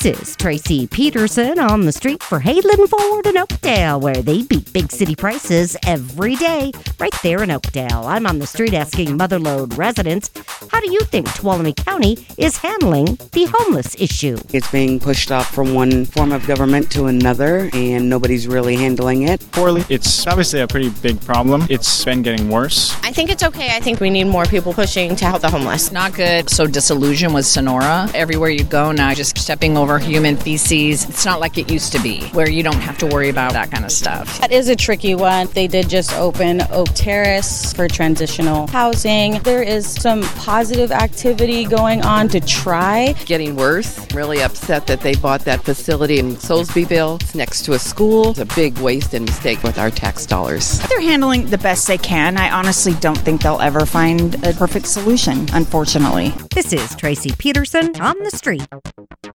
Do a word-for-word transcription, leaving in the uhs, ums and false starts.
This is Tracy Peterson on the street for Hayland Ford in Oakdale, where they beat big city prices every day, right there in Oakdale. I'm on the street asking Motherlode residents, how do you think Tuolumne County is handling the homeless issue? It's being pushed off from one form of government to another, and nobody's really handling it. Poorly. It's obviously a pretty big problem. It's been getting worse. I think it's okay. I think we need more people pushing to help the homeless. Not good. So disillusioned with Sonora. Everywhere you go now, just stepping over human feces. It's not like it used to be, where you don't have to worry about that kind of stuff. That is a tricky one. They did just open Oak Terrace for transitional housing. There is some positive activity going on to try. Getting worse. Really upset that they bought that facility in Soulsbyville. It's next to a school. It's a big waste and mistake with our tax dollars. They're handling the best they can. I honestly don't think they'll ever find a perfect solution, unfortunately. This is Tracy Peterson on the street.